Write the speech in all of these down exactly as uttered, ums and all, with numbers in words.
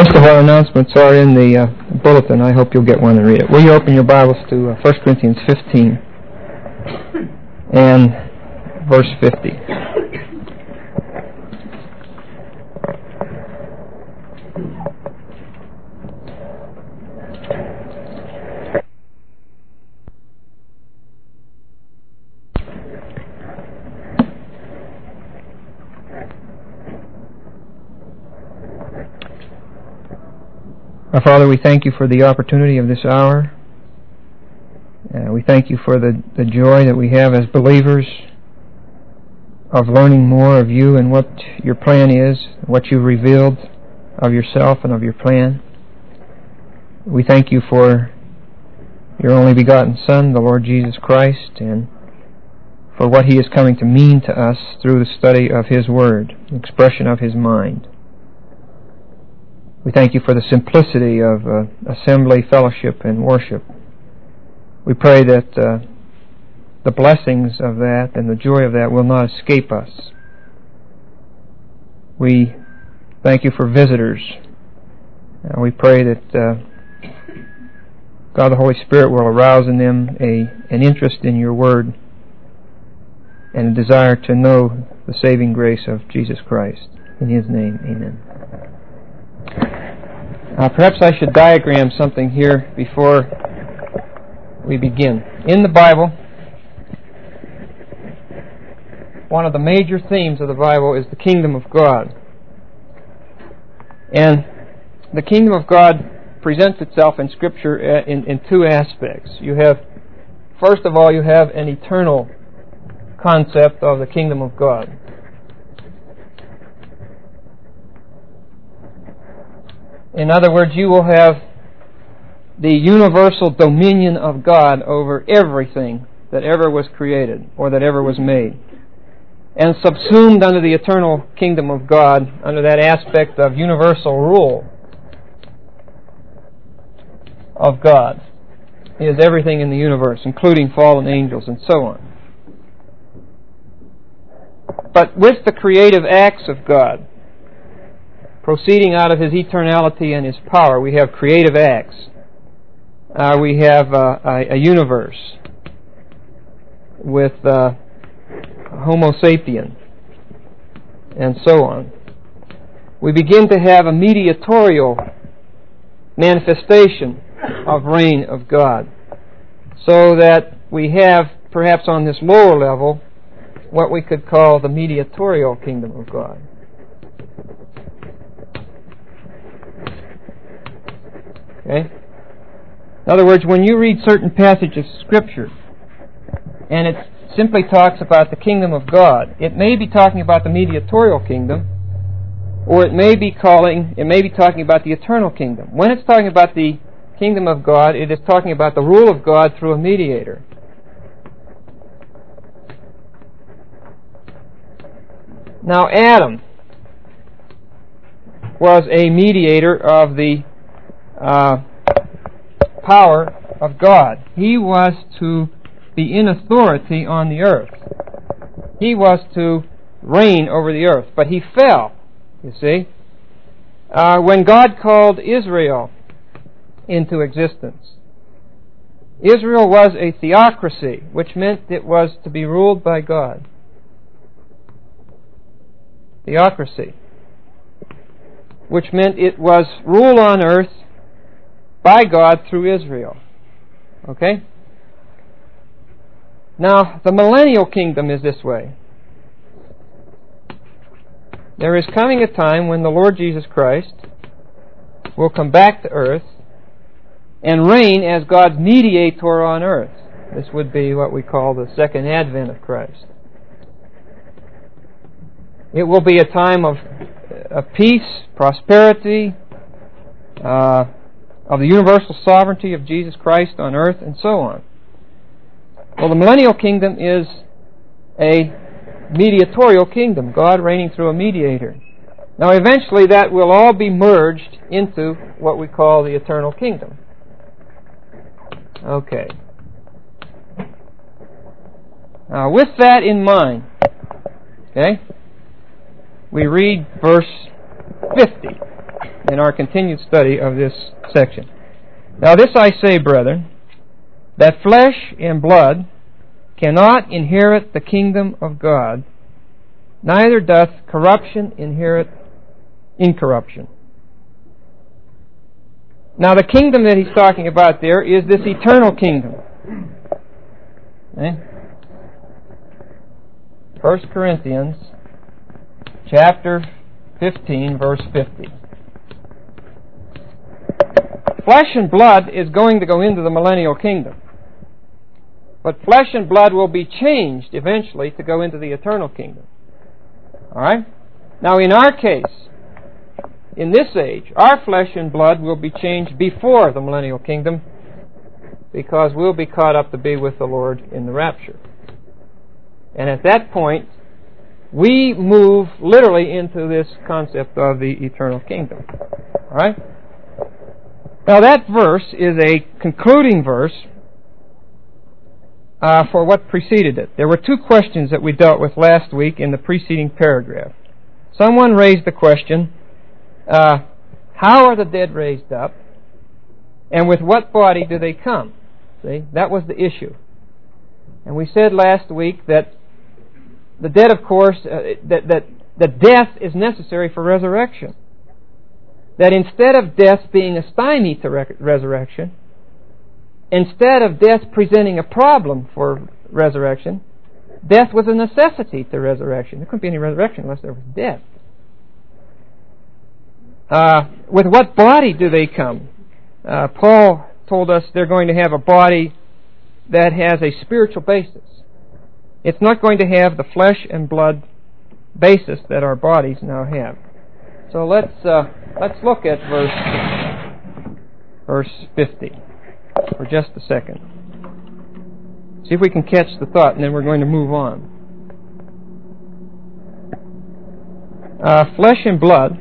Most of our announcements are in the uh, bulletin. I hope you'll get one and read it. Will you open your Bibles to uh, First Corinthians fifteen and verse fifty. Our Father, we thank you for the opportunity of this hour. Uh, we thank you for the, the joy that we have as believers of learning more of you and what your plan is, what you've revealed of yourself and of your plan. We thank you for your only begotten Son, the Lord Jesus Christ, and for what he is coming to mean to us through the study of his word, the expression of his mind. We thank you for the simplicity of uh, assembly, fellowship, and worship. We pray that uh, the blessings of that and the joy of that will not escape us. We thank you for visitors. Uh, we pray that uh, God the Holy Spirit will arouse in them a, an interest in your word and a desire to know the saving grace of Jesus Christ. In his name, amen. Uh, perhaps I should diagram something here before we begin. In the Bible, one of the major themes of the Bible is the kingdom of God. And the kingdom of God presents itself in Scripture in, in two aspects. You have, first of all, you have an eternal concept of the kingdom of God. In other words, you will have the universal dominion of God over everything that ever was created or that ever was made. And subsumed under the eternal kingdom of God, under that aspect of universal rule of God, is everything in the universe, including fallen angels and so on. But with the creative acts of God, proceeding out of his eternality and his power, we have creative acts. Uh, we have uh, a, a universe with uh, Homo sapien and so on. We begin to have a mediatorial manifestation of reign of God, so that we have, perhaps on this lower level, what we could call the mediatorial kingdom of God. Okay? In other words, when you read certain passages of Scripture, and it simply talks about the kingdom of God, it may be talking about the mediatorial kingdom, or it may be calling, it may be talking about the eternal kingdom. When it's talking about the kingdom of God, it is talking about the rule of God through a mediator. Now, Adam was a mediator of the uh, power of God. He was to be in authority on the earth. He was to reign over the earth. But he fell, you see, uh, when God called Israel into existence. Israel was a theocracy, which meant it was to be ruled by God. Theocracy. Which meant it was rule on earth by God through Israel. Okay? Now, the millennial kingdom is this way. There is coming a time when the Lord Jesus Christ will come back to earth and reign as God's mediator on earth. This would be what we call the second advent of Christ. It will be a time of, of peace, prosperity, uh, of the universal sovereignty of Jesus Christ on earth, and so on. Well, the millennial kingdom is a mediatorial kingdom, God reigning through a mediator. Now, eventually that will all be merged into what we call the eternal kingdom. Okay. Now, with that in mind, okay, we read verse fifty. in our continued study of this section. Now this I say, brethren, that flesh and blood cannot inherit the kingdom of God, neither doth corruption inherit incorruption. Now the kingdom that he's talking about there is this eternal kingdom. Okay? First Corinthians chapter fifteen, verse fifty. Flesh and blood is going to go into the millennial kingdom. But flesh and blood will be changed eventually to go into the eternal kingdom. Alright? Now in our case, in this age, our flesh and blood will be changed before the millennial kingdom, because we'll be caught up to be with the Lord in the rapture. And at that point, we move literally into this concept of the eternal kingdom. Alright? Now that verse is a concluding verse uh, for what preceded it. There were two questions that we dealt with last week in the preceding paragraph. Someone raised the question, uh, how are the dead raised up, and with what body do they come? See, that was the issue. And we said last week that the dead, of course, uh, that, that, that death is necessary for resurrection. That instead of death being a stymie to re- resurrection, instead of death presenting a problem for resurrection, death was a necessity to resurrection. There couldn't be any resurrection unless there was death. Uh, with what body do they come? Uh, Paul told us they're going to have a body that has a spiritual basis. It's not going to have the flesh and blood basis that our bodies now have. So let's uh, let's look at verse verse fifty for just a second. See if we can catch the thought, and then we're going to move on. Uh, flesh and blood,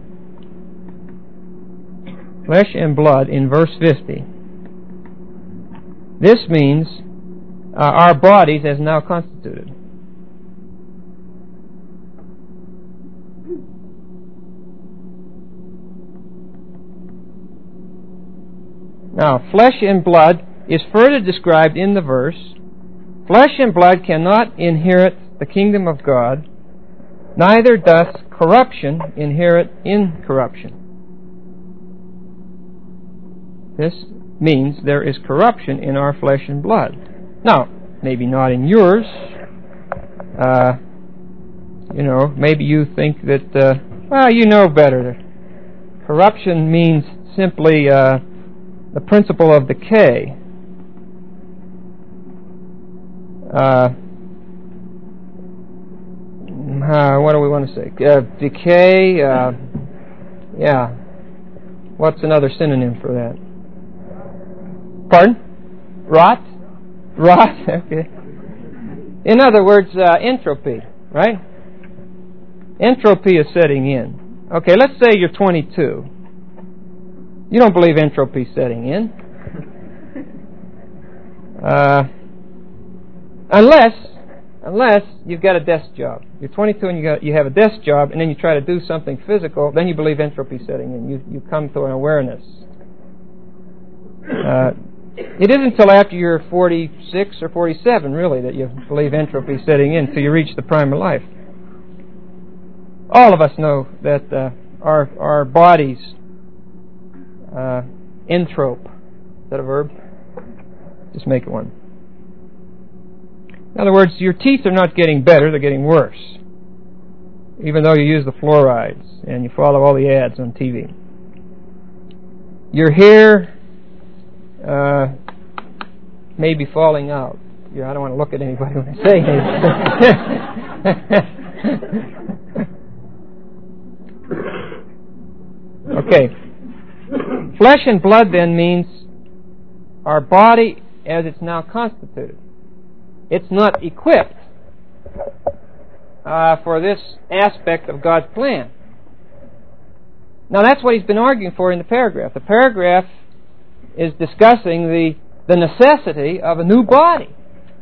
flesh and blood in verse fifty. This means uh, our bodies as now constituted. Now, flesh and blood is further described in the verse. Flesh and blood cannot inherit the kingdom of God, neither doth corruption inherit incorruption. This means there is corruption in our flesh and blood. Now, maybe not in yours. Uh, you know, maybe you think that, uh, well, you know better. Corruption means simply uh, the principle of decay. Uh, uh, what do we want to say? Uh, decay, uh, yeah. What's another synonym for that? Pardon? Rot? Rot, okay. In other words, uh, entropy, right? Entropy is setting in. Okay, let's say you're twenty-two. You don't believe entropy is setting in. Uh, unless, unless you've got a desk job. You're twenty-two and you got you have a desk job, and then you try to do something physical. Then you believe entropy is setting in. You you come to an awareness. Uh, it isn't until after you're forty-six or forty-seven, really, that you believe entropy is setting in, until you reach the prime of life. All of us know that uh, our our bodies uh, entrope. Is that a verb? Just make it one. In other words, your teeth are not getting better, they're getting worse. Even though you use the fluorides and you follow all the ads on T V. Your hair uh, may be falling out. Yeah, I don't want to look at anybody when I say it. Okay. Flesh and blood then means our body as it's now constituted. It's not equipped uh, for this aspect of God's plan. Now that's what he's been arguing for in the paragraph. The paragraph is discussing the, the necessity of a new body.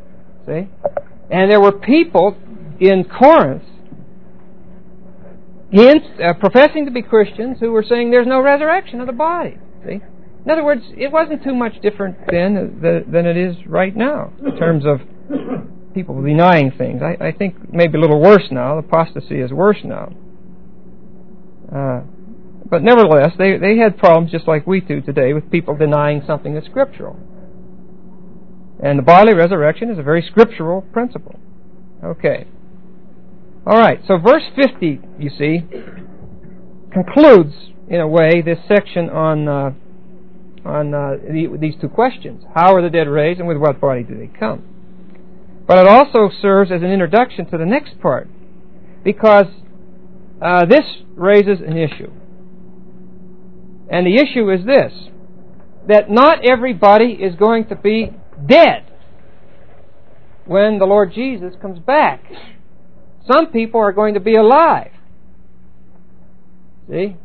See? And there were people in Corinth Hence, uh, professing to be Christians who were saying there's no resurrection of the body. See? In other words, it wasn't too much different then than it is right now in terms of people denying things. I, I think maybe a little worse now. Apostasy is worse now. Uh, but nevertheless, they, they had problems just like we do today with people denying something that's scriptural. And the bodily resurrection is a very scriptural principle. Okay. All right, so verse fifty, you see, concludes, in a way, this section on uh, on uh, the, these two questions. How are the dead raised, and with what body do they come? But it also serves as an introduction to the next part, because uh, this raises an issue. And the issue is this, that not everybody is going to be dead when the Lord Jesus comes back. Some people are going to be alive. See?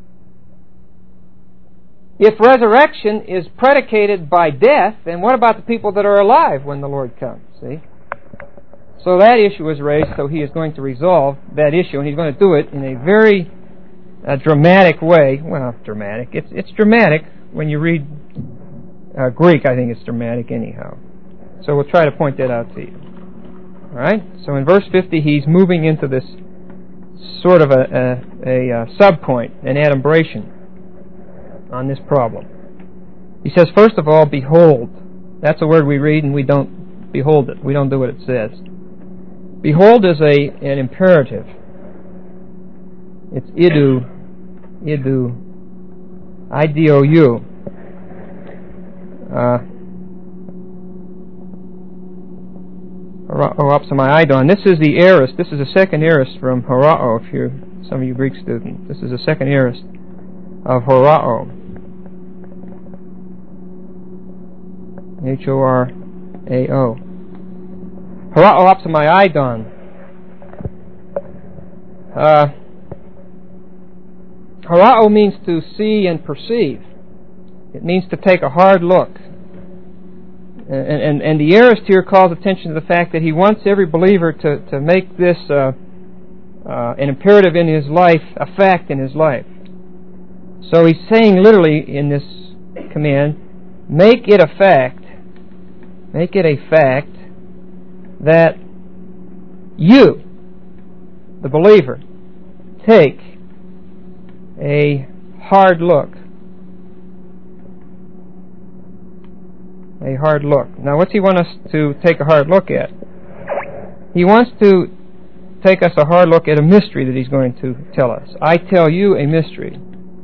If resurrection is predicated by death, then what about the people that are alive when the Lord comes? See? So that issue is raised, so he is going to resolve that issue, and he's going to do it in a very uh, dramatic way. Well, dramatic. It's it's dramatic when you read uh, Greek. I think it's dramatic anyhow. So we'll try to point that out to you. All right? So in verse fifty, he's moving into this sort of a, a, a, a sub-point, an adumbration on this problem. He says, first of all, behold. That's a word we read and we don't behold it. We don't do what it says. Behold is a an imperative. It's idu, idu, I D O U. Uh, Horapsamai. This is the aorist. This is a second aorist from horao, if you're some of you Greek students. This is a second aorist of horao. H O R A O. Horao apsamai. Uh, horao means to see and perceive. It means to take a hard look. And, and, and the aorist here calls attention to the fact that he wants every believer to, to make this uh, uh, an imperative in his life, a fact in his life. So he's saying literally in this command, make it a fact, make it a fact that you, the believer, take a hard look. A hard look. Now, what's he want us to take a hard look at? He wants to take us a hard look at a mystery that he's going to tell us. I tell you a mystery.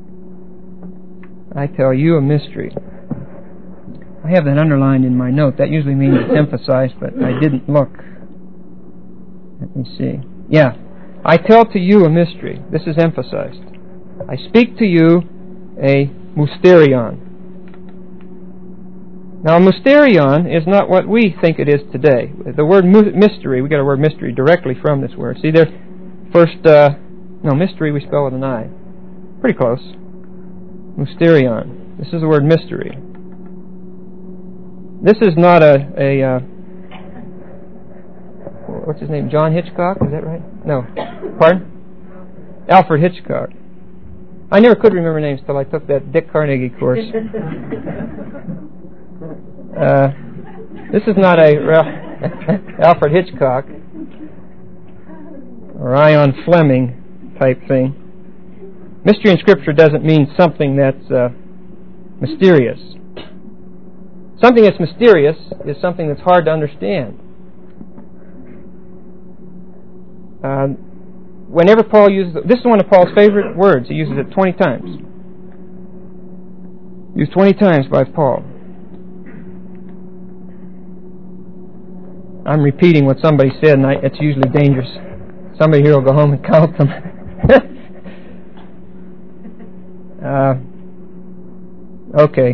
I tell you a mystery. I have that underlined in my note. That usually means it's emphasized, but I didn't look. Let me see. Yeah. I tell to you a mystery. This is emphasized. I speak to you a mysterion. Now, a mysterion is not what we think it is today. The word mystery, we got a word mystery directly from this word. See, there, first, uh, no, mystery we spell with an I. Pretty close. Mysterion. This is the word mystery. This is not a, a uh, what's his name, John Hitchcock, is that right? No. Pardon? Alfred Hitchcock. I never could remember names till I took that Dick Carnegie course. Uh, this is not a uh, Alfred Hitchcock or Ion Fleming type thing. Mystery in Scripture doesn't mean something that's uh, mysterious. Something that's mysterious is something that's hard to understand. Uh, whenever Paul uses, this is one of Paul's favorite words. He uses it twenty times. Used twenty times by Paul. I'm repeating what somebody said, and I, it's usually dangerous. Somebody here will go home and count them. uh, okay.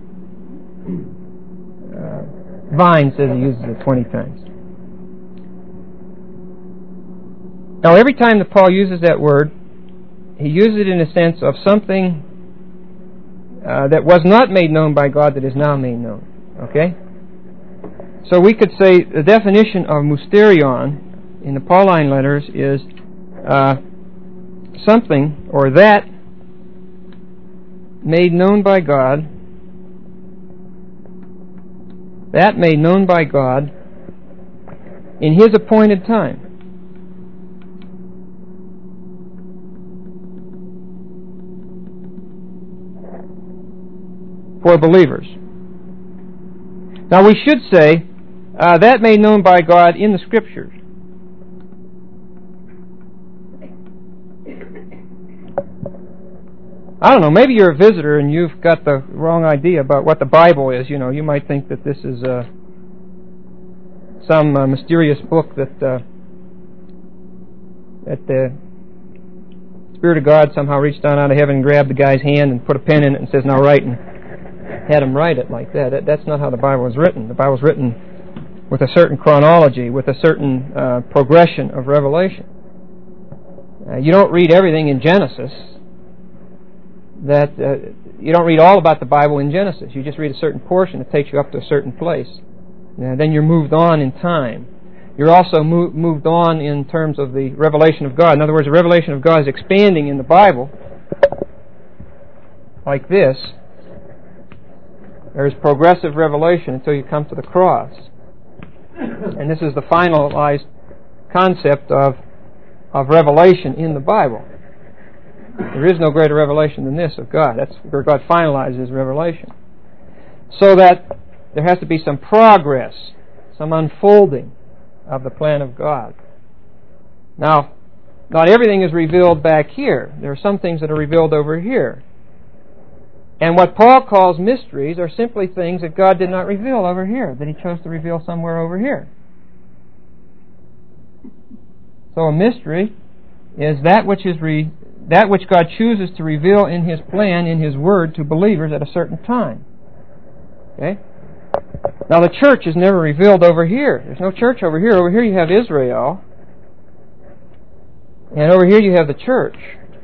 Uh, Vine says he uses it twenty times. Now, every time that Paul uses that word, he uses it in a sense of something uh, that was not made known by God that is now made known. Okay? So we could say the definition of mysterion in the Pauline letters is uh, something, or that, made known by God, that made known by God in His appointed time. For believers. Now we should say, uh, that made known by God in the Scriptures. I don't know, maybe you're a visitor and you've got the wrong idea about what the Bible is. You know, you might think that this is uh, some uh, mysterious book that uh, that the Spirit of God somehow reached down out of heaven and grabbed the guy's hand and put a pen in it and says, now write, and had him write it like that. that. That's not how the Bible was written. The Bible was written with a certain chronology, with a certain uh, progression of revelation. Uh, you don't read everything in Genesis. That uh, you don't read all about the Bible in Genesis. You just read a certain portion that takes you up to a certain place. And then you're moved on in time. You're also mo- moved on in terms of the revelation of God. In other words, the revelation of God is expanding in the Bible like this. There is progressive revelation until you come to the cross. And this is the finalized concept of, of revelation in the Bible. There is no greater revelation than this of God. That's where God finalizes His revelation. So that there has to be some progress, some unfolding of the plan of God. Now, not everything is revealed back here. There are some things that are revealed over here. And what Paul calls mysteries are simply things that God did not reveal over here, that He chose to reveal somewhere over here. So a mystery is that which is re, that which God chooses to reveal in His plan, in His Word, to believers at a certain time. Okay? Now the church is never revealed over here. There's no church over here. Over here you have Israel. And over here you have the church.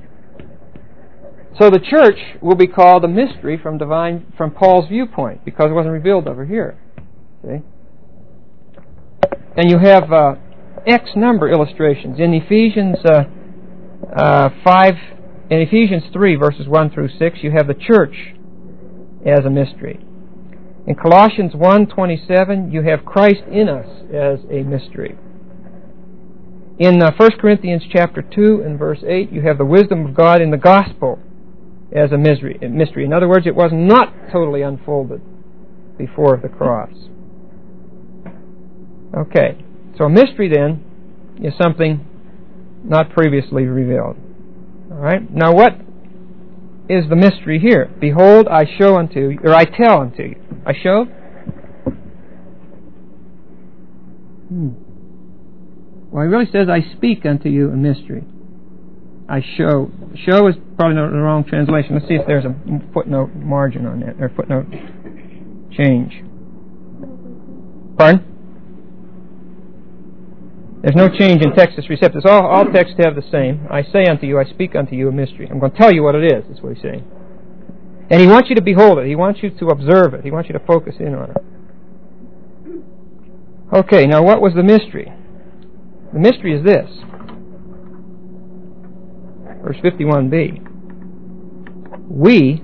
So the church will be called a mystery from divine, from Paul's viewpoint, because it wasn't revealed over here. See? And you have uh, X number illustrations in Ephesians uh, uh, five, in Ephesians three, verses one through six. You have the church as a mystery. In Colossians one twenty-seven, you have Christ in us as a mystery. In uh, First Corinthians chapter two and verse eight, you have the wisdom of God in the gospel as a mystery. In other words, it was not totally unfolded before the cross. Okay, so a mystery then is something not previously revealed. All right. Now, what is the mystery here? Behold, I show unto you, or I tell unto you. I show. Hmm. Well, he really says, I speak unto you a mystery. I show. Show is probably not the wrong translation. Let's see if there's a footnote margin on that, or footnote change. Pardon? There's no change in Textus Receptus. All, all texts have the same. I say unto you, I speak unto you a mystery. I'm going to tell you what it is. That's what he's saying. And he wants you to behold it. He wants you to observe it. He wants you to focus in on it. Okay, now what was the mystery? The mystery is this. Verse fifty-one b. We,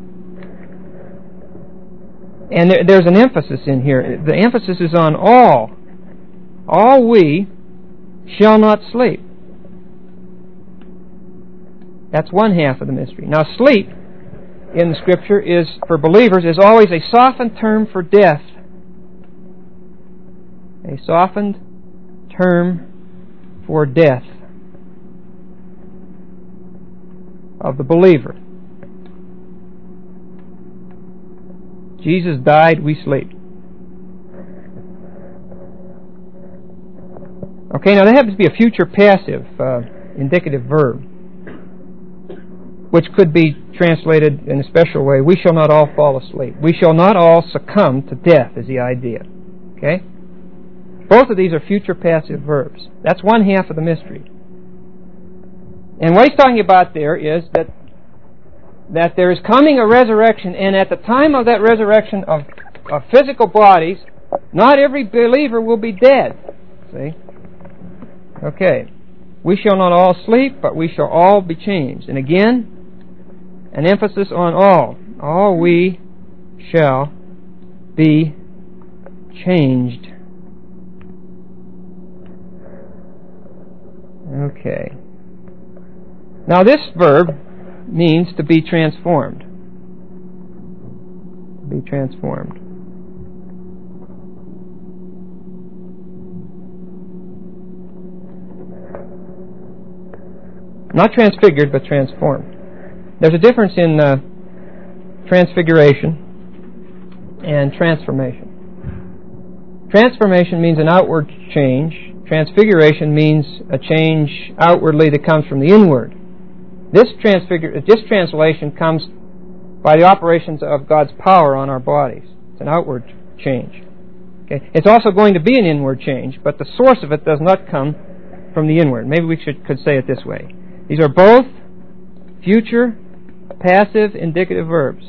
and there, there's an emphasis in here. The emphasis is on all. All we shall not sleep. That's one half of the mystery. Now, sleep in the Scripture is, for believers, is always a softened term for death. A softened term for death of the believer. Jesus died, we sleep. Okay, now that happens to be a future passive uh, indicative verb, which could be translated in a special way. We shall not all fall asleep. We shall not all succumb to death is the idea. Okay? Both of these are future passive verbs. That's one half of the mystery. And what he's talking about there is that that there is coming a resurrection, and at the time of that resurrection of, of physical bodies, not every believer will be dead. See? Okay. we shall not all sleep, but we shall all be changed. And again, an emphasis on all. All we shall be changed. Okay. Now this verb means to be transformed. To be transformed. Not transfigured, but transformed. There's a difference in uh, transfiguration and transformation. Transformation means an outward change. Transfiguration means a change outwardly that comes from the inward. This transfigure, this translation comes by the operations of God's power on our bodies. It's an outward change. Okay? It's also going to be an inward change, but the source of it does not come from the inward. Maybe we should, could say it this way. These are both future, passive, indicative verbs.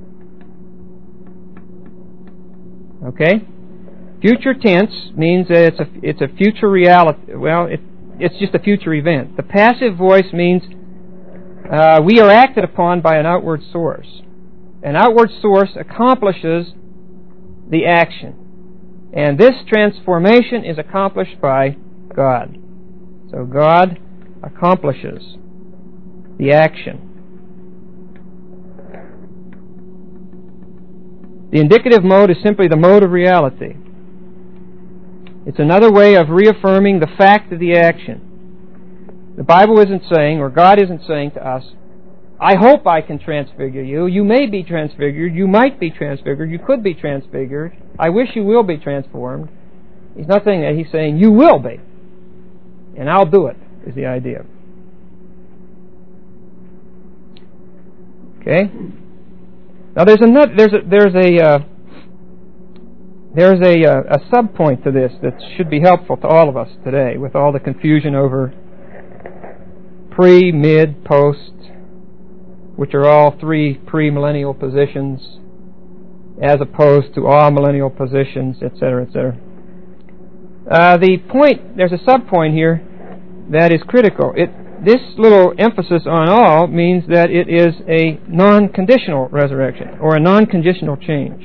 Okay? Future tense means that it's a, it's a future reality. Well, it, it's just a future event. The passive voice means uh, we are acted upon by an outward source. An outward source accomplishes the action. And this transformation is accomplished by God. So God accomplishes the action. The indicative mode is simply the mode of reality. It's another way of reaffirming the fact of the action. The Bible isn't saying, or God isn't saying to us, I hope I can transfigure you. You may be transfigured. You might be transfigured. You could be transfigured. I wish you will be transformed. He's not saying that. He's saying you will be. And I'll do it, is the idea. Okay? Now there's another, there's a, there's a, uh, there's a, uh, a sub-point to this that should be helpful to all of us today with all the confusion over pre, mid, post, which are all three pre-millennial positions, as opposed to all millennial positions, et cetera, et cetera. Uh, the point, there's a sub-point here that is critical. It, this little emphasis on all means that it is a non-conditional resurrection, or a non-conditional change.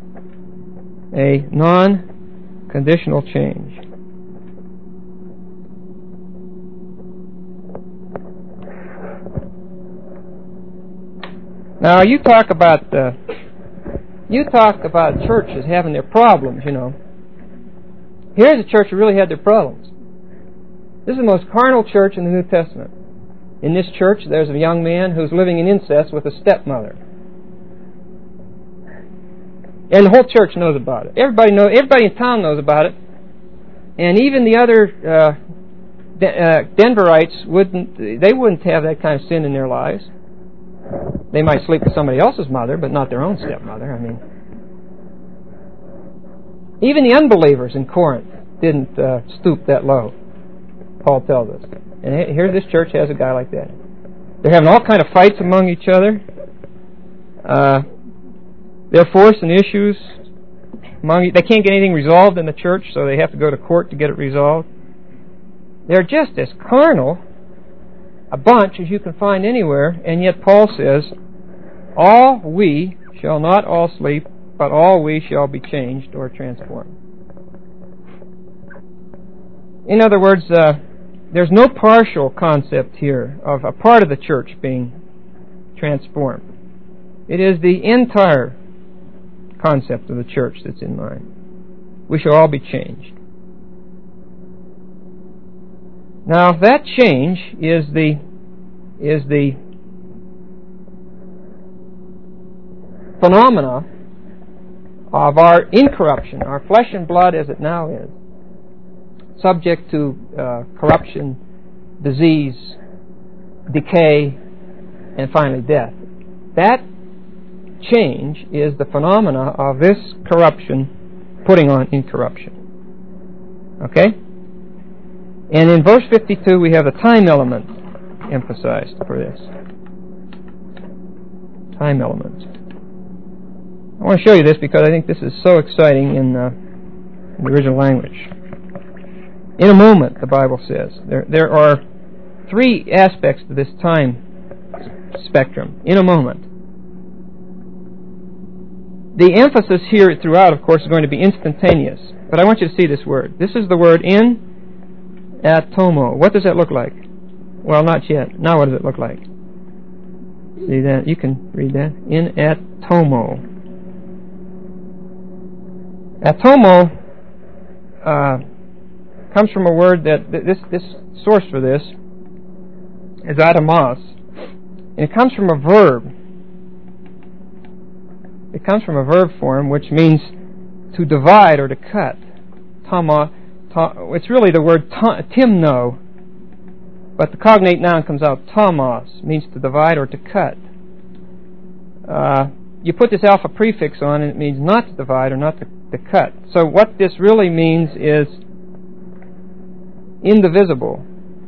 A non-conditional change. Now, you talk about uh, you talk about churches having their problems, you know. Here's a church that really had their problems. This is the most carnal church in the New Testament. In this church, there's a young man who's living in incest with a stepmother. And the whole church knows about it. Everybody knows. Everybody in town knows about it. And even the other uh, De- uh, Denverites wouldn't. They wouldn't have that kind of sin in their lives. They might sleep with somebody else's mother, but not their own stepmother. I mean, even the unbelievers in Corinth didn't uh, stoop that low. Paul tells us. And here this church has a guy like that. They're having all kind of fights among each other. Uh, they're forcing issues among. They can't get anything resolved in the church, so they have to go to court to get it resolved. They're just as carnal a bunch as you can find anywhere, and yet Paul says, all we shall not all sleep, but all we shall be changed or transformed. In other words, uh, there's no partial concept here of a part of the church being transformed. It is the entire concept of the church that's in mind. We shall all be changed. Now, that change is the is the phenomena of our incorruption, our flesh and blood as it now is, subject to uh, corruption, disease, decay, and finally death. That change is the phenomena of this corruption putting on incorruption. Okay? And in verse fifty-two we have the time element emphasized for this. Time element. I want to show you this because I think this is so exciting in, uh, in the original language. In a moment, the Bible says. There, there are three aspects to this time spectrum in a moment. The emphasis here throughout, of course, is going to be instantaneous. But I want you to see this word. This is the word in atomo. What does that look like? Well, not yet. Now what does it look like? See that? You can read that. In atomo. Atomo uh, comes from a word that th- this this source for this is atomos, and it comes from a verb. It comes from a verb form which means to divide or to cut. Tama, ta, it's really the word ta, timno, but the cognate noun comes out tamos, means to divide or to cut. Uh, you put this alpha prefix on and it means not to divide or not to, to cut. So what this really means is indivisible.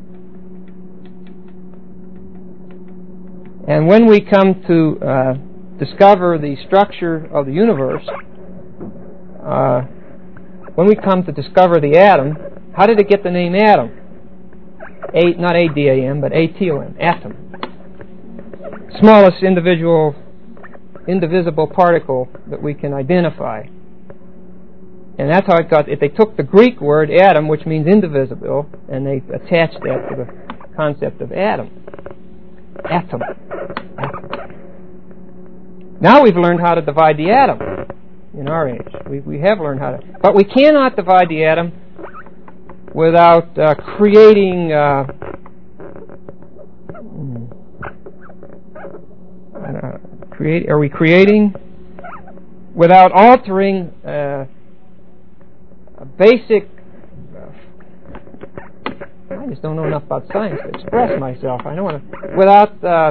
And when we come to uh, discover the structure of the universe, uh, when we come to discover the atom, how did it get the name atom? A, not A D A M, but A T O M, atom. Smallest individual, indivisible particle that we can identify. And that's how it got. If they took the Greek word atom, which means indivisible, and they attached that to the concept of atom. Atom. Atom. Now we've learned how to divide the atom in our age. We, we have learned how to. But we cannot divide the atom without uh, creating uh, uh, create. Are we creating without altering uh, a basic? Uh, I just don't know enough about science to express myself. I don't want to without uh,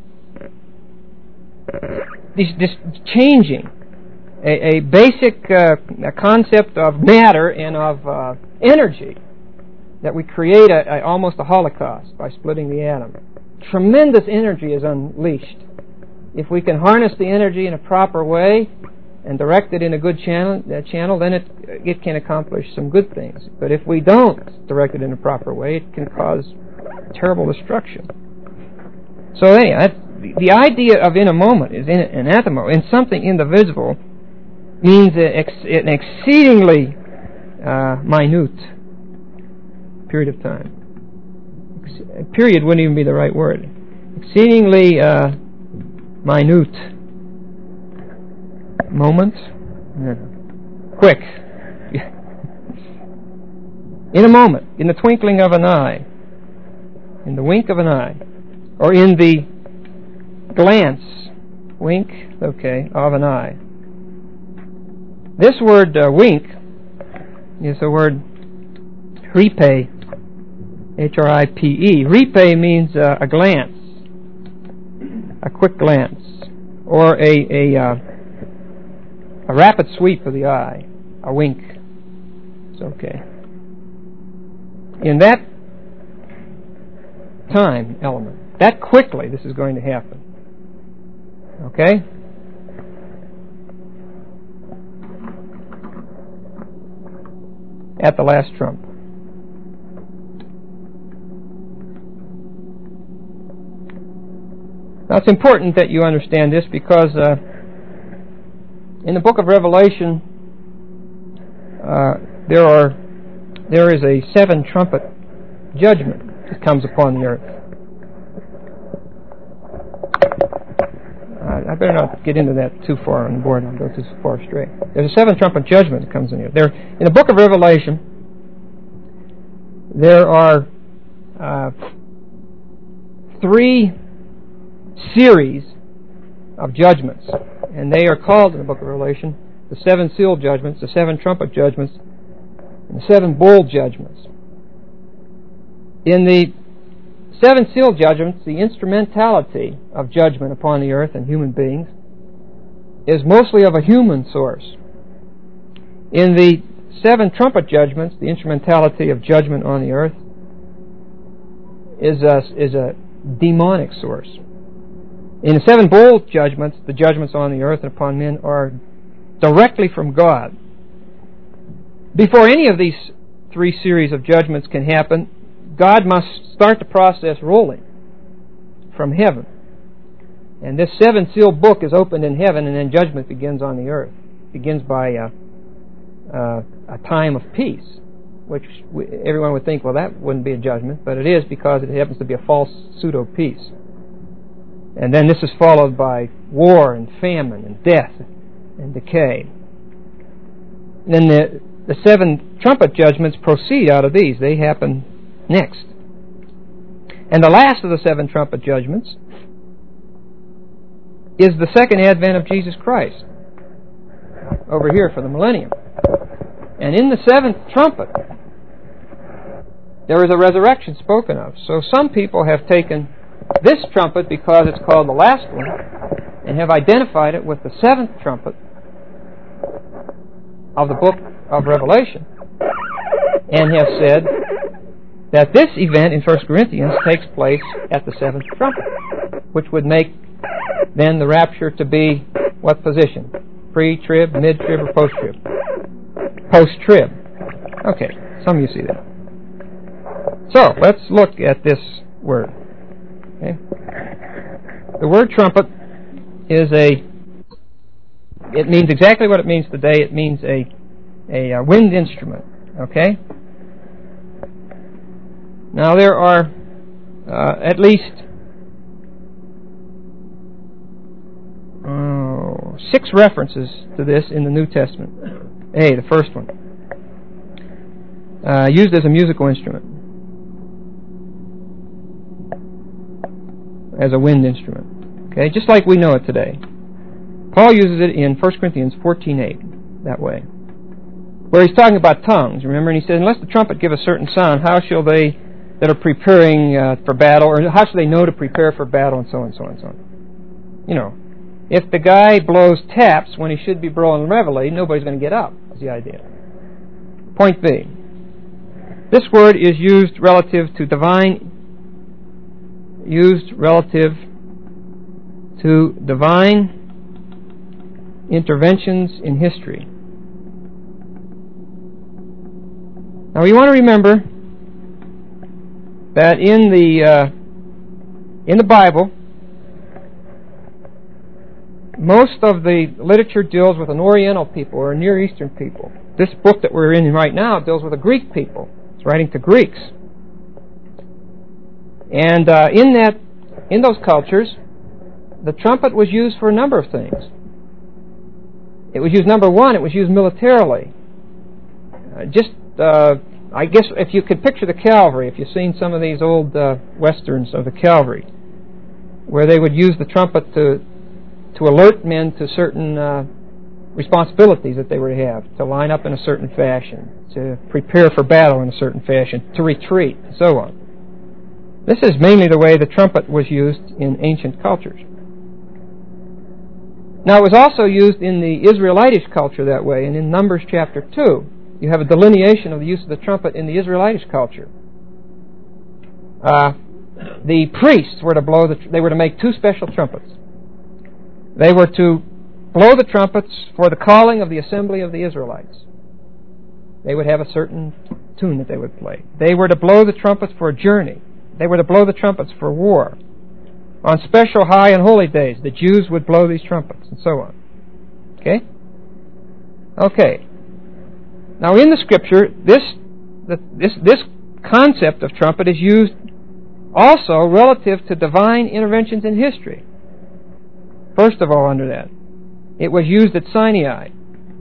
this, this changing a, a basic uh, a concept of matter and of uh, energy. That we create a, a, almost a holocaust by splitting the atom. Tremendous energy is unleashed. If we can harness the energy in a proper way and direct it in a good channel, that channel, then it it can accomplish some good things. But if we don't direct it in a proper way, it can cause terrible destruction. So anyway, that's, the, the idea of in a moment is in an atomo, in something indivisible, means an exceedingly uh, minute period of time. Period wouldn't even be the right word. Exceedingly uh, minute moment. Yeah. Quick. In a moment, in the twinkling of an eye, in the wink of an eye, or in the glance, wink, okay, of an eye. This word uh, wink is the word hripe, H R I P E. Hripe means uh, a glance, a quick glance, or a a, uh, a rapid sweep of the eye, a wink. It's okay. In that time element, that quickly, this is going to happen. Okay? At the last trump. Now it's important that you understand this because uh, in the book of Revelation uh, there are there is a seven trumpet judgment that comes upon the earth. Uh, I better not get into that too far on the board. I'll go too far straight. There's a seven trumpet judgment that comes in here. There, in the book of Revelation, there are uh, three series of judgments, and they are called in the book of Revelation the seven seal judgments, the seven trumpet judgments, and the seven bowl judgments. In the seven seal judgments, the instrumentality of judgment upon the earth and human beings is mostly of a human source. In the seven trumpet judgments, the instrumentality of judgment on the earth is a, is a demonic source. In the seven bowl judgments, the judgments on the earth and upon men are directly from God. Before any of these three series of judgments can happen, God must start the process rolling from heaven. And this seven-sealed book is opened in heaven, and then judgment begins on the earth. It begins by uh, uh, a time of peace, which we, everyone would think, well, that wouldn't be a judgment, but it is, because it happens to be a false pseudo-peace. And then this is followed by war and famine and death and decay. And then the, the seven trumpet judgments proceed out of these. They happen next. And the last of the seven trumpet judgments is the second advent of Jesus Christ, over here for the millennium. And in the seventh trumpet, there is a resurrection spoken of. So some people have taken this trumpet, because it's called the last one, and have identified it with the seventh trumpet of the book of Revelation, and have said that this event in First Corinthians takes place at the seventh trumpet, which would make then the rapture to be what position? Pre-trib, mid-trib, or post-trib? Post-trib. Okay, some of you see that. So, let's look at this word. Okay. The word trumpet is a, it means exactly what it means today. It means a, a, a wind instrument. Okay? Now there are uh, at least oh, six references to this in the New Testament. A, the first one. Uh, used as a musical instrument. As a wind instrument. Okay, just like we know it today. Paul uses it in First Corinthians fourteen eight that way, where he's talking about tongues, remember, and he says, unless the trumpet give a certain sound, how shall they that are preparing uh, for battle, or how shall they know to prepare for battle, and so on, and so on, and so on. You know, if the guy blows taps when he should be blowing reveille, nobody's going to get up, is the idea. Point B. This word is used relative to divine used relative to divine interventions in history. Now we want to remember that in the uh, in the Bible, most of the literature deals with an Oriental people or a Near Eastern people. This book that we're in right now deals with a Greek people. It's writing to Greeks. And uh, in that, in those cultures, the trumpet was used for a number of things. It was used, number one, it was used militarily. Uh, just, uh, I guess, if you could picture the cavalry, if you've seen some of these old uh, westerns of the cavalry, where they would use the trumpet to to alert men to certain uh, responsibilities that they were to have, to line up in a certain fashion, to prepare for battle in a certain fashion, to retreat, and so on. This is mainly the way the trumpet was used in ancient cultures. Now, it was also used in the Israelitish culture that way, and in Numbers chapter two, you have a delineation of the use of the trumpet in the Israelitish culture. Uh, the priests were to blow the, they were to make two special trumpets. They were to blow the trumpets for the calling of the assembly of the Israelites. They would have a certain tune that they would play. They were to blow the trumpets for a journey. They were to blow the trumpets for war. On special high and holy days, the Jews would blow these trumpets, and so on. Okay? Okay. Now, in the Scripture, this this this concept of trumpet is used also relative to divine interventions in history. First of all, under that, it was used at Sinai.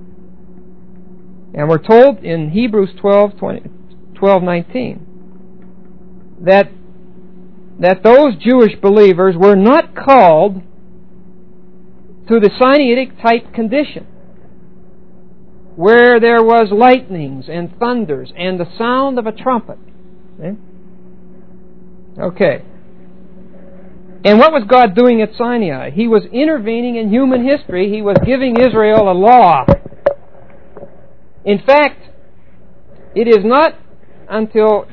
And we're told in Hebrews twelve nineteen that that those Jewish believers were not called to the Sinaitic type condition, where there was lightnings and thunders and the sound of a trumpet. Okay? Okay. And what was God doing at Sinai? He was intervening in human history. He was giving Israel a law. In fact, it is not until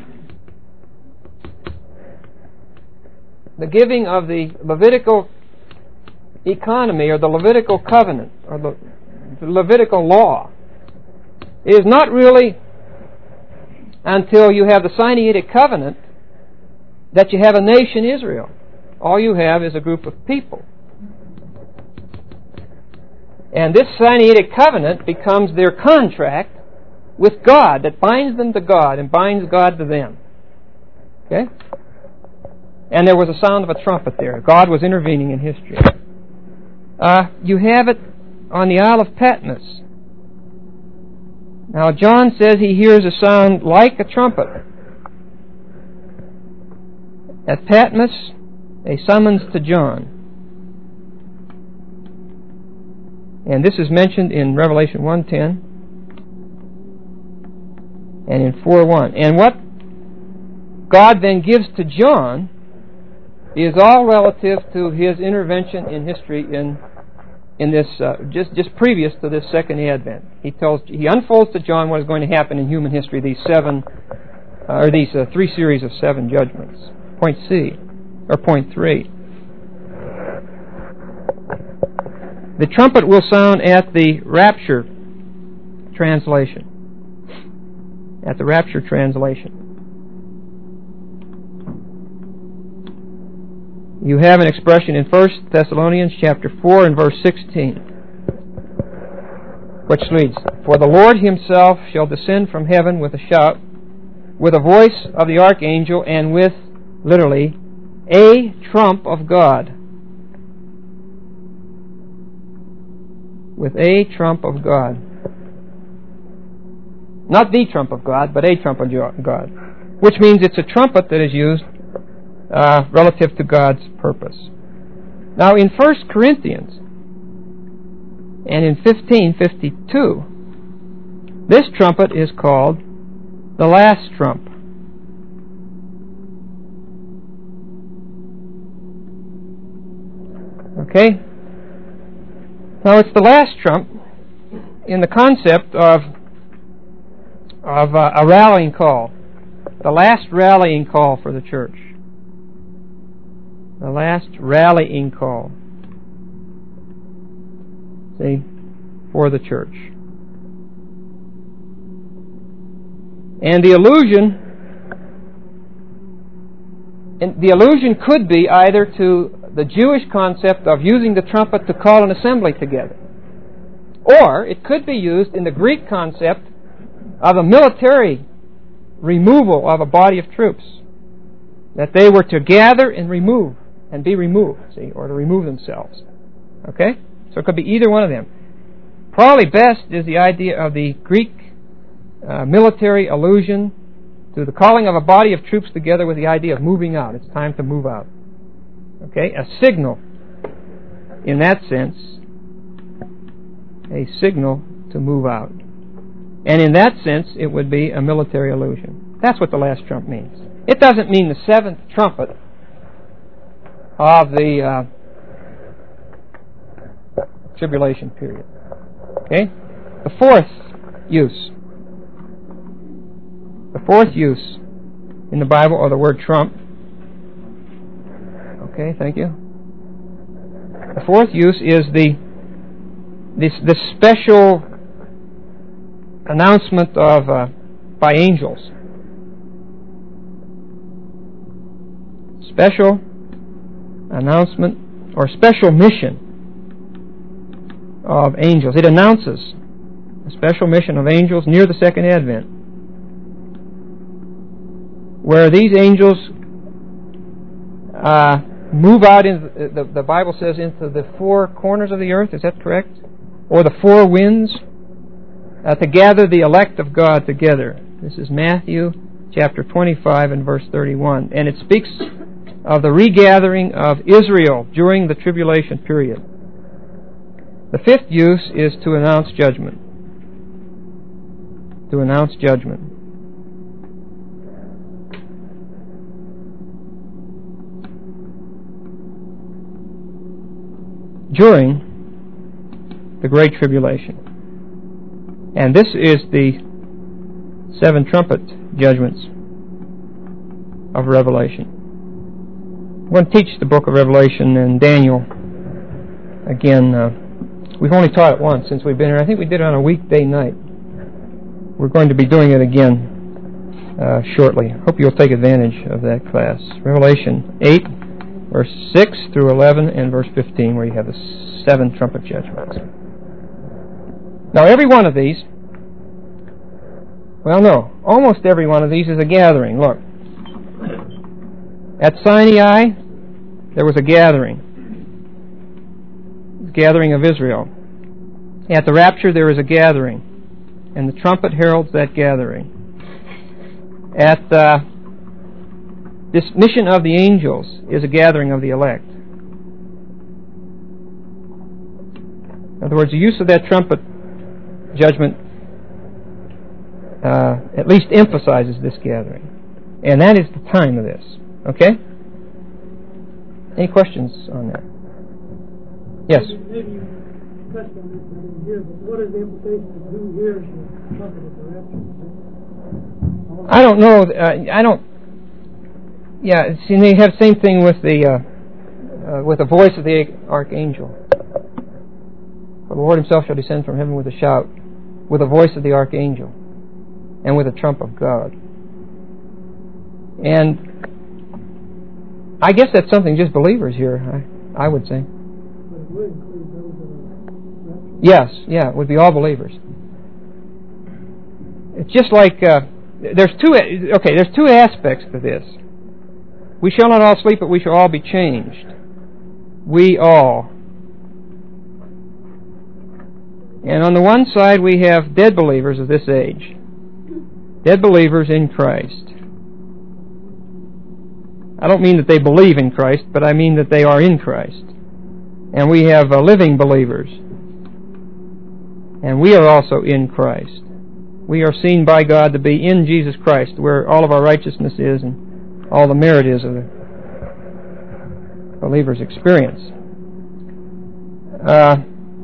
the giving of the Levitical economy, or the Levitical covenant, or the, the Levitical law, it is not really until you have the Sinaitic covenant that you have a nation, Israel. All you have is a group of people. And this Sinaitic covenant becomes their contract with God, that binds them to God and binds God to them. Okay? And there was a sound of a trumpet there. God was intervening in history. Uh, you have it on the Isle of Patmos. Now, John says he hears a sound like a trumpet. At Patmos, a summons to John. And this is mentioned in Revelation one ten and in four one. And what God then gives to John is all relative to his intervention in history in in this uh, just just previous to this second advent. He tells he unfolds to John what is going to happen in human history. These seven uh, or these uh, three series of seven judgments. Point C or point three. The trumpet will sound at the rapture translation. At the rapture translation. You have an expression in First Thessalonians chapter four and verse sixteen, which reads, "For the Lord himself shall descend from heaven with a shout, with a voice of the archangel, and with," literally, "a trump of God." With a trump of God. Not the trump of God, but a trump of God. Which means it's a trumpet that is used uh, relative to God's purpose. Now in First Corinthians and in fifteen fifty-two, this trumpet is called the last trump. Okay? Now it's the last trump in the concept of of uh, a rallying call. The last rallying call for the church. The last rallying call. See? For the church. And the allusion and the allusion could be either to the Jewish concept of using the trumpet to call an assembly together. Or it could be used in the Greek concept of a military removal of a body of troops. That they were to gather and remove, and be removed, see, or to remove themselves. Okay? So it could be either one of them. Probably best is the idea of the Greek uh, military allusion to the calling of a body of troops together with the idea of moving out. It's time to move out. Okay, a signal, in that sense, a signal to move out. And in that sense, it would be a military allusion. That's what the last trump means. It doesn't mean the seventh trumpet of the uh, tribulation period. Okay? The fourth use. The fourth use in the Bible of the word trump. Okay, thank you. The fourth use is the this the special announcement of uh, by angels. Special announcement or special mission of angels. It announces a special mission of angels near the second advent, where these angels uh, move out in the, the Bible says into the four corners of the earth. Is that correct? Or the four winds uh, to gather the elect of God together. This is Matthew chapter twenty-five and verse thirty-one, and it speaks of the regathering of Israel during the tribulation period. The fifth use is to announce judgment. To announce judgment. During the Great Tribulation. And this is the seven trumpet judgments of Revelation. I'm going to teach the book of Revelation and Daniel again. Uh, we've only taught it once since we've been here. I think we did it on a weekday night. We're going to be doing it again uh, shortly. Hope you'll take advantage of that class. Revelation eight, verse six through eleven, and verse fifteen, where you have the seven trumpet judgments. Now, every one of these, well, no, almost every one of these is a gathering. Look. At Sinai, there was a gathering. Gathering of Israel. At the rapture, there is a gathering. And the trumpet heralds that gathering. At uh, this mission of the angels is a gathering of the elect. In other words, the use of that trumpet judgment uh, at least emphasizes this gathering. And that is the time of this. Okay? Any questions on that? Yes? Maybe you touched on this in here, but what is the implication of who hears the trumpet of the rapture? I don't know. Uh, I don't. Yeah, see, they have the same thing with the uh, uh, with the voice of the archangel. For the Lord Himself shall descend from heaven with a shout, with the voice of the archangel, and with the trump of God. And I guess that's something just believers hear, I, I would say. But it would include those that are raptured. Yes, yeah, it would be all believers. It's just like, uh, there's two, okay, there's two aspects to this. We shall not all sleep, but we shall all be changed. We all. And on the one side, we have dead believers of this age. Dead believers in Christ. I don't mean that they believe in Christ, but I mean that they are in Christ. And we have uh, living believers. And we are also in Christ. We are seen by God to be in Jesus Christ, where all of our righteousness is and all the merit is of the believer's experience. Uh,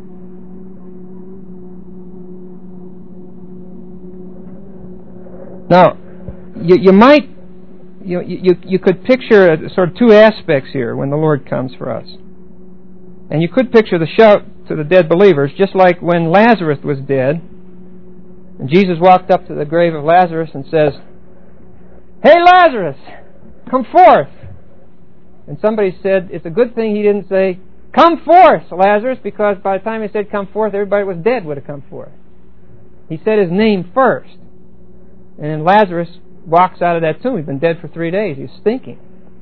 now, you, you might You, you you could picture sort of two aspects here when the Lord comes for us. And you could picture the shout to the dead believers, just like when Lazarus was dead, and Jesus walked up to the grave of Lazarus and says, "Hey, Lazarus, come forth!" And somebody said, it's a good thing he didn't say, "Come forth, Lazarus," because by the time he said, "Come forth," everybody was dead would have come forth. He said his name first. And then Lazarus walks out of that tomb. He's been dead for three days. He's stinking.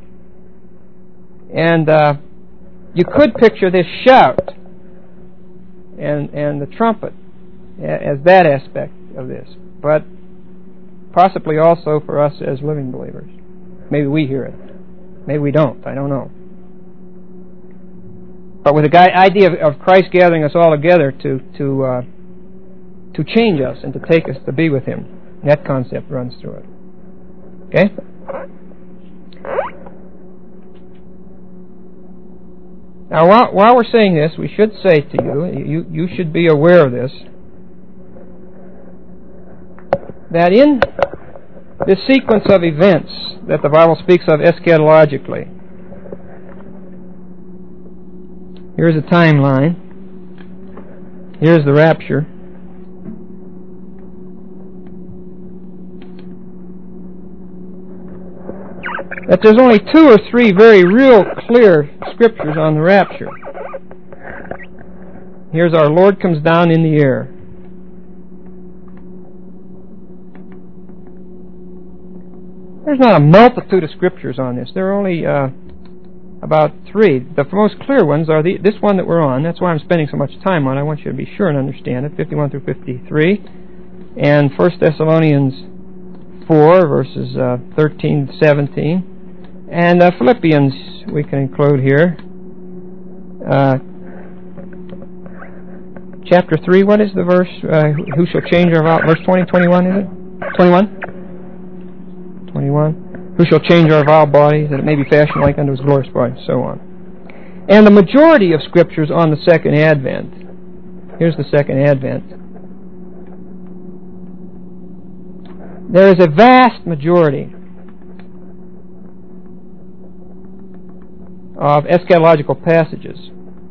And uh, you could picture this shout and and the trumpet as that aspect of this, but possibly also for us as living believers. Maybe we hear it. Maybe we don't. I don't know. But with the idea of, of Christ gathering us all together to to uh, to change us and to take us to be with Him, that concept runs through it. Okay? Now, while, while we're saying this, we should say to you, you, you should be aware of this, that in this sequence of events that the Bible speaks of eschatologically, here's a timeline, here's the rapture, that there's only two or three very real clear scriptures on the rapture. Here's our Lord comes down in the air. There's not a multitude of scriptures on this. There are only uh, about three. The most clear ones are the, this one that we're on. That's why I'm spending so much time on it. I want you to be sure and understand it. fifty-one through fifty-three. And First Thessalonians four, verses uh, thirteen to seventeen. And uh, Philippians, we can include here. Uh, chapter three, what is the verse? Uh, who shall change our vow? Verse twenty, twenty-one, is it? twenty-one? twenty-one. Who shall change our vile body, that it may be fashioned like unto His glorious body, and so on. And the majority of scriptures on the second advent. Here's the second advent. There is a vast majority of eschatological passages.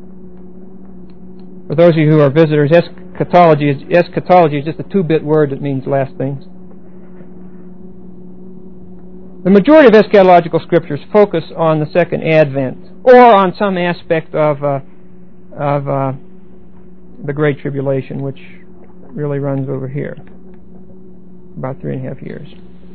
For those of you who are visitors, eschatology is, eschatology is just a two-bit word that means last things. The majority of eschatological scriptures focus on the second advent, or on some aspect of uh, of uh, the Great Tribulation, which really runs over here, about three and a half years.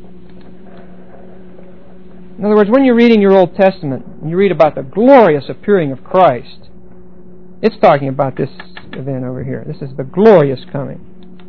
In other words, when you're reading your Old Testament, and you read about the glorious appearing of Christ, it's talking about this event over here. This is the glorious coming.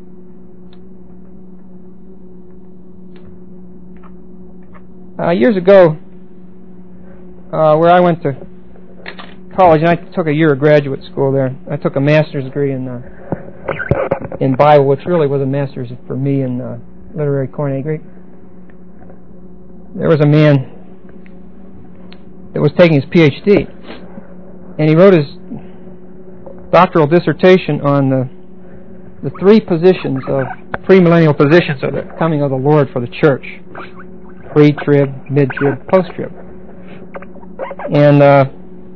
Uh, years ago, uh, where I went to college, and I took a year of graduate school there. I took a master's degree in uh, in Bible, which really was a master's for me in uh, literary Koine Greek. There was a man that was taking his P H D, and he wrote his doctoral dissertation on the the three positions of premillennial positions of the coming of the Lord for the church: pre-trib, mid-trib, post-trib. And uh,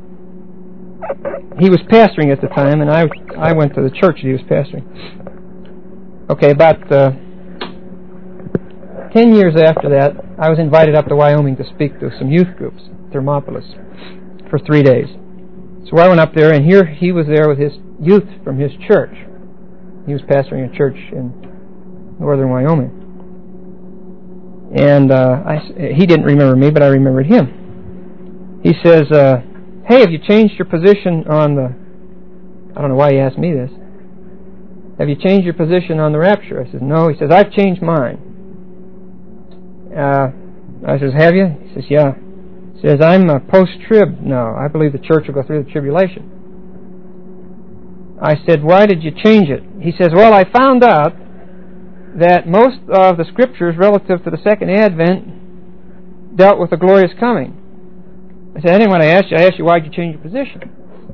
he was pastoring at the time, and I I went to the church that he was pastoring. Okay, about uh, ten years after that, I was invited up to Wyoming to speak to some youth groups, Thermopolis, for three days. So I went up there, and here he was there with his youth from his church. He was pastoring a church in northern Wyoming. And uh, I, he didn't remember me, but I remembered him. He says, uh, hey, have you changed your position on the... I don't know why he asked me this. Have you changed your position on the rapture? I said, no. He says, I've changed mine. Uh, I says, have you? He says, yeah. He says, I'm a post-trib now. I believe the church will go through the tribulation. I said, why did you change it? He says, well, I found out that most of the scriptures relative to the second advent dealt with the glorious coming. I said, I didn't want to ask you. I asked you, why did you change your position?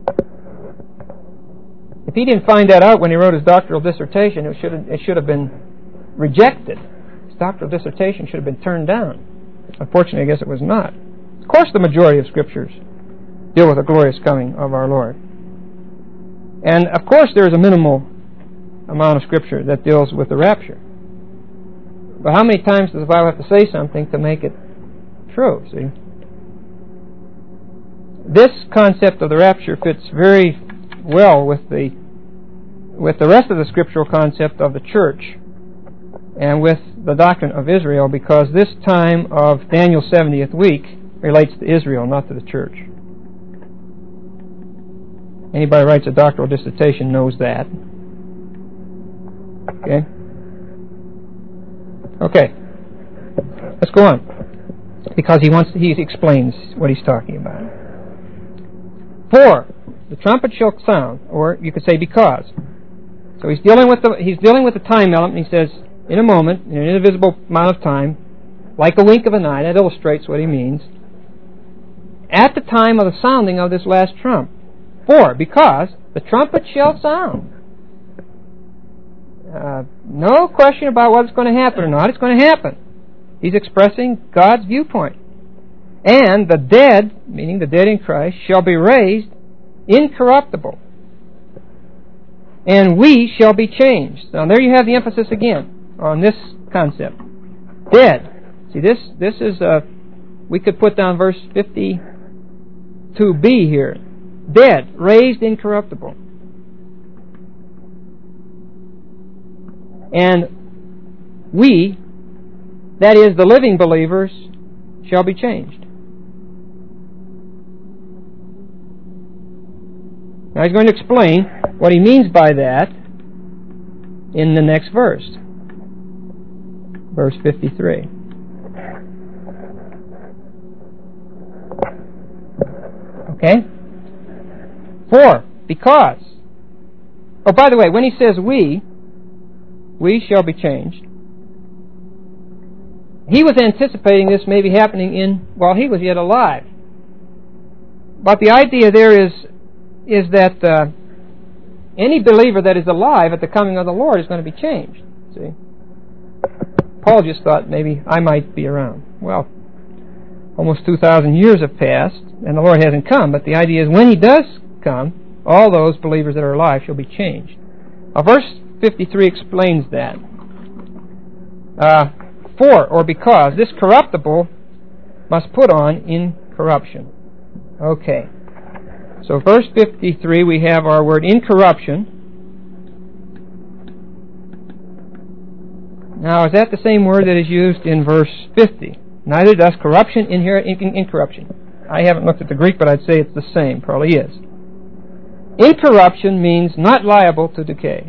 If he didn't find that out when he wrote his doctoral dissertation, it should have, it should have been rejected. His doctoral dissertation should have been turned down. Unfortunately, I guess it was not. Of course, the majority of scriptures deal with the glorious coming of our Lord. And, of course, there is a minimal amount of scripture that deals with the rapture. But how many times does the Bible have to say something to make it true, see? This concept of the rapture fits very well with the with the rest of the scriptural concept of the church and with the doctrine of Israel, because this time of Daniel's seventieth week relates to Israel, not to the church. Anybody who writes a doctoral dissertation knows that. Okay? Okay. Let's go on. Because he wants to, he explains what he's talking about. For the trumpet shall sound, or you could say because. So he's dealing with the he's dealing with the time element, and he says, in a moment, in an indivisible amount of time, like a wink of an eye. That illustrates what he means. At the time of the sounding of this last trump. For, because the trumpet shall sound. Uh, no question about whether it's going to happen or not. It's going to happen. He's expressing God's viewpoint. And the dead, meaning the dead in Christ, shall be raised incorruptible. And we shall be changed. Now there you have the emphasis again on this concept. Dead. See, this this is, uh, we could put down verse fifty-two b here. Dead, raised incorruptible. And we, that is the living believers, shall be changed. Now he's going to explain what he means by that in the next verse. Verse fifty-three. Okay? For, because. Oh, by the way, when he says we, we shall be changed, he was anticipating this maybe happening in while he was yet alive. But the idea there is is that uh, any believer that is alive at the coming of the Lord is going to be changed. See? Paul just thought maybe I might be around. Well, almost two thousand years have passed, and the Lord hasn't come. But the idea is when He does come, all those believers that are alive shall be changed. Now, verse fifty-three explains that. Uh, for, or because, this corruptible must put on incorruption. Okay. So verse fifty-three, we have our word incorruption. Now, is that the same word that is used in verse fifty? Neither does corruption inherit incorruption. I haven't looked at the Greek, but I'd say it's the same. Probably is. Incorruption means not liable to decay.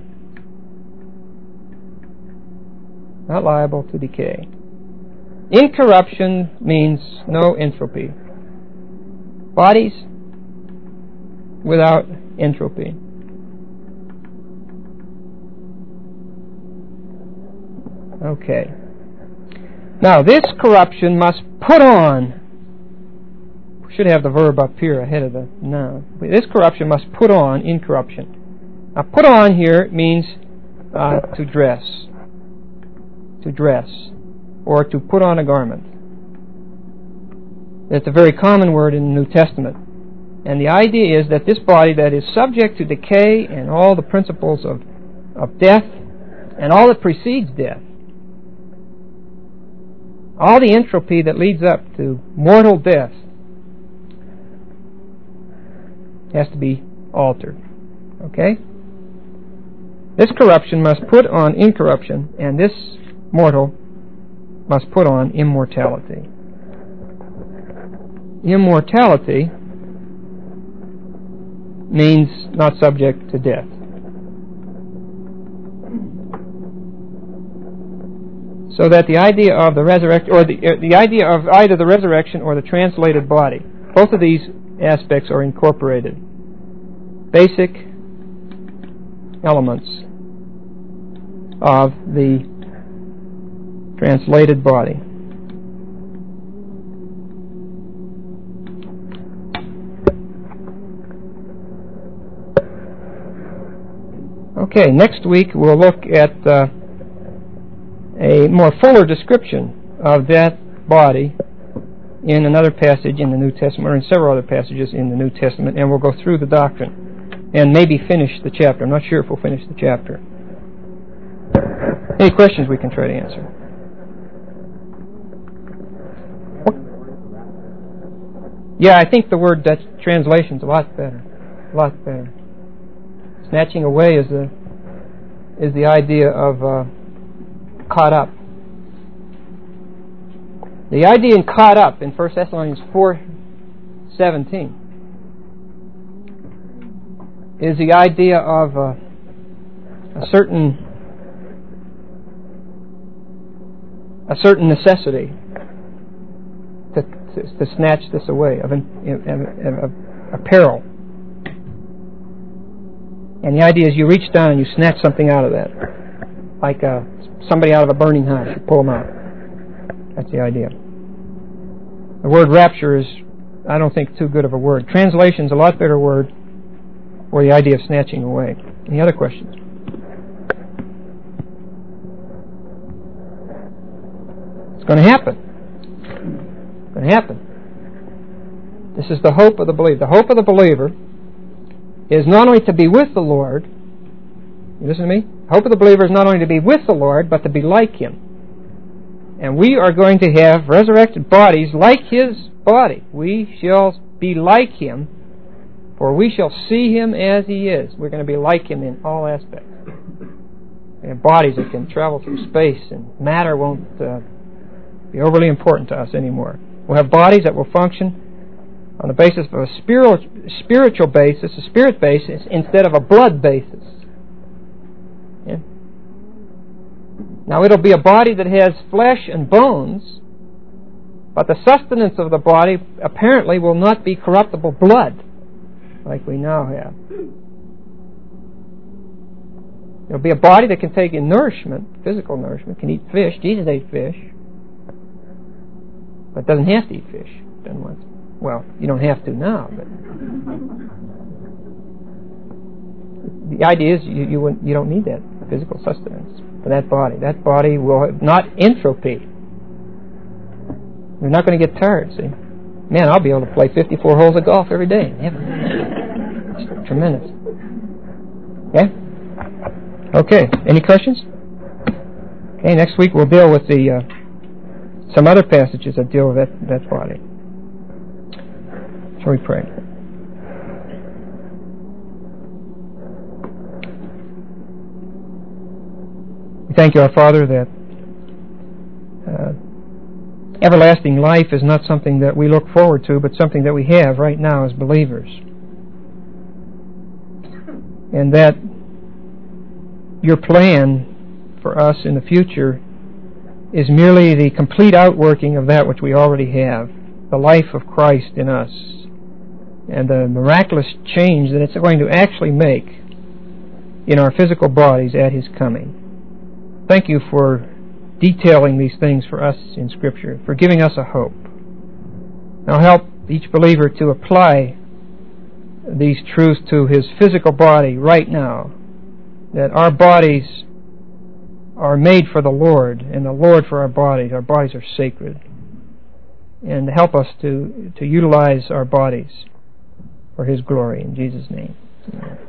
Not liable to decay. Incorruption means no entropy. Bodies without entropy. Okay. Now, this corruption must put on. We should have the verb up here ahead of the noun. This corruption must put on incorruption. Now, put on here means uh, to dress. To dress. Or to put on a garment. It's a very common word in the New Testament. And the idea is that this body that is subject to decay and all the principles of, of death and all that precedes death, all the entropy that leads up to mortal death, has to be altered. Okay? This corruption must put on incorruption, and this mortal must put on immortality. Immortality means not subject to death. So that the idea of the resurrection, or the, uh, the idea of either the resurrection or the translated body, both of these aspects are incorporated. Basic elements of the translated body. Okay, next week we'll look at uh, a more fuller description of that body in another passage in the New Testament, or in several other passages in the New Testament, and we'll go through the doctrine and maybe finish the chapter. I'm not sure if we'll finish the chapter. Any questions we can try to answer? Yeah, I think the word Dutch translation's a lot better. A lot better. Snatching away is the is the idea of uh, caught up. The idea in caught up in First Thessalonians four seventeen is the idea of uh, a certain a certain necessity to, to, to snatch this away of, an, of, of a peril. And the idea is you reach down and you snatch something out of that, like uh, somebody out of a burning house. You pull them out. That's the idea. The word rapture is, I don't think, too good of a word. Translation's a lot better word for the idea of snatching away. Any other questions? It's going to happen. It's going to happen. This is the hope of the believer. The hope of the believer is not only to be with the Lord. You listen to me? The hope of the believer is not only to be with the Lord, but to be like Him. And we are going to have resurrected bodies like His body. We shall be like Him, for we shall see Him as He is. We're going to be like Him in all aspects. We have bodies that can travel through space, and matter won't uh, be overly important to us anymore. We'll have bodies that will function on the basis of a spiritual spiritual basis, a spirit basis, instead of a blood basis. Yeah? Now, it'll be a body that has flesh and bones, but the sustenance of the body apparently will not be corruptible blood, like we now have. It'll be a body that can take in nourishment, physical nourishment, can eat fish. Jesus ate fish, but doesn't have to eat fish. Doesn't want to. Well, you don't have to now, but the idea is you you, you don't need that physical sustenance for that body. That body will have not entropy. You're not going to get tired, see? Man, I'll be able to play fifty-four holes of golf every day. It's tremendous. Okay? Okay, any questions? Okay, next week we'll deal with the uh, some other passages that deal with that, that body. Shall we pray? We thank you, our Father, that uh, everlasting life is not something that we look forward to, but something that we have right now as believers. And that your plan for us in the future is merely the complete outworking of that which we already have, the life of Christ in us, and the miraculous change that it's going to actually make in our physical bodies at His coming. Thank you for detailing these things for us in Scripture, for giving us a hope. Now help each believer to apply these truths to his physical body right now, that our bodies are made for the Lord, and the Lord for our bodies. Our bodies are sacred. And help us to, to utilize our bodies for His glory. In Jesus' name. Amen.